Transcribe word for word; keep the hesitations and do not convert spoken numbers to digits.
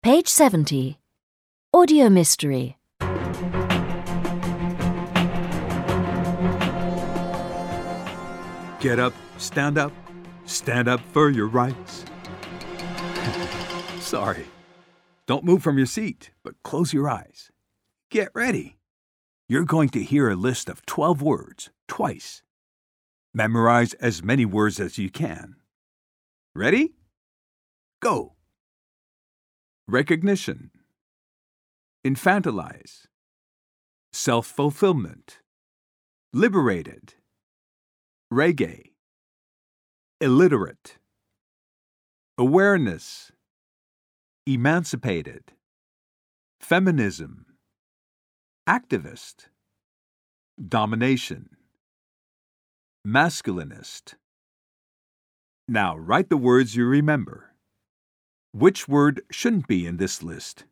Page seventy. Audio Mystery. Get up, stand up, stand up for your rights. Sorry. Don't move from your seat, but close your eyes. Get ready. You're going to hear a list of twelve words twice. Memorize as many words as you can. Ready? Go. Recognition. Infantilize. Self-fulfillment. Liberated. Reggae. Illiterate. Awareness. Emancipated. Feminism. Activist. Domination. Masculinist. Now write the words you remember. Which word shouldn't be in this list?